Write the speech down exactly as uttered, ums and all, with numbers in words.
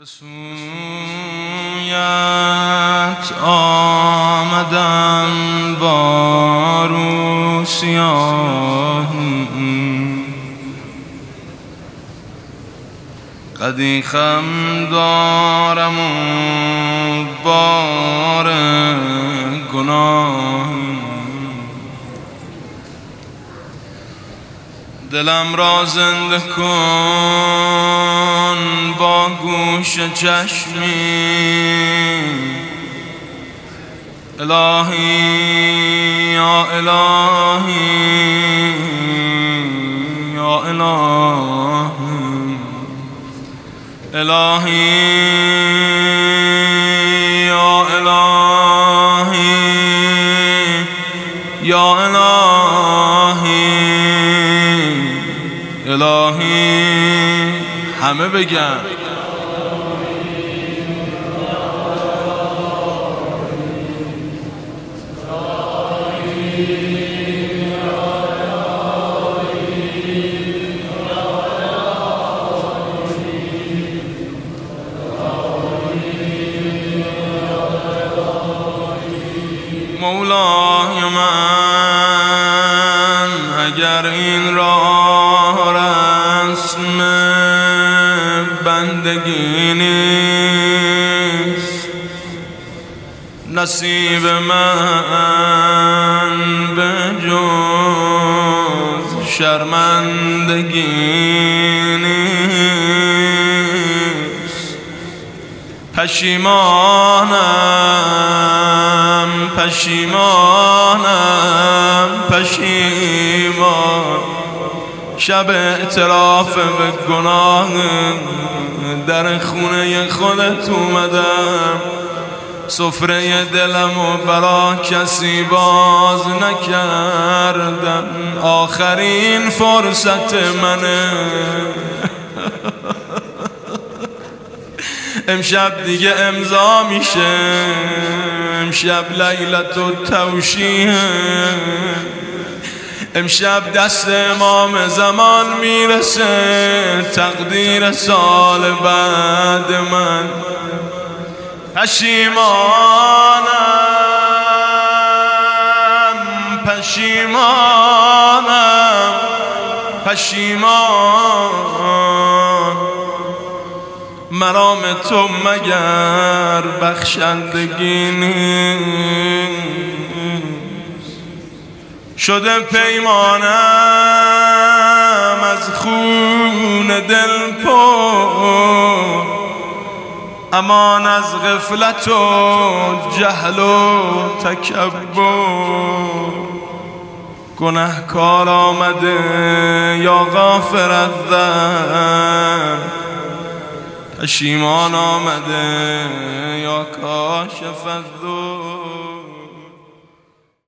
سویت آمدم با رو سیاه، قدیخم دارم و بار گناه، دلم را زنده کن با گوش چشمی. الهی یا الهی یا الهی، الهی یا الهی یا الهی، الهی همه بگن مولای من، اگر این راه رسم بندگی نیست، نصیب من به جز شرمندگی نیست. پشیمانم پشیمانم پشیمان، شب اعتراف به گناه در خونه خودت اومدم، سفره دلم و برا کسی باز نکردم، آخرین فرصت منه. امشب دیگه امضا میشه، امشب لیلت التوشیح، امشب دست امام زمان میرسه، تقدیر سال بعد من. پشیمانم پشیمانم پشیمان، مرام تو مگر بخشندگی نیست؟ شده پیمانم از خون دل پر، امان از غفلت و جهل و تکبر. گنهکار آمده یا غافر الذنب، پشیمان آمده یا کاشف الضر.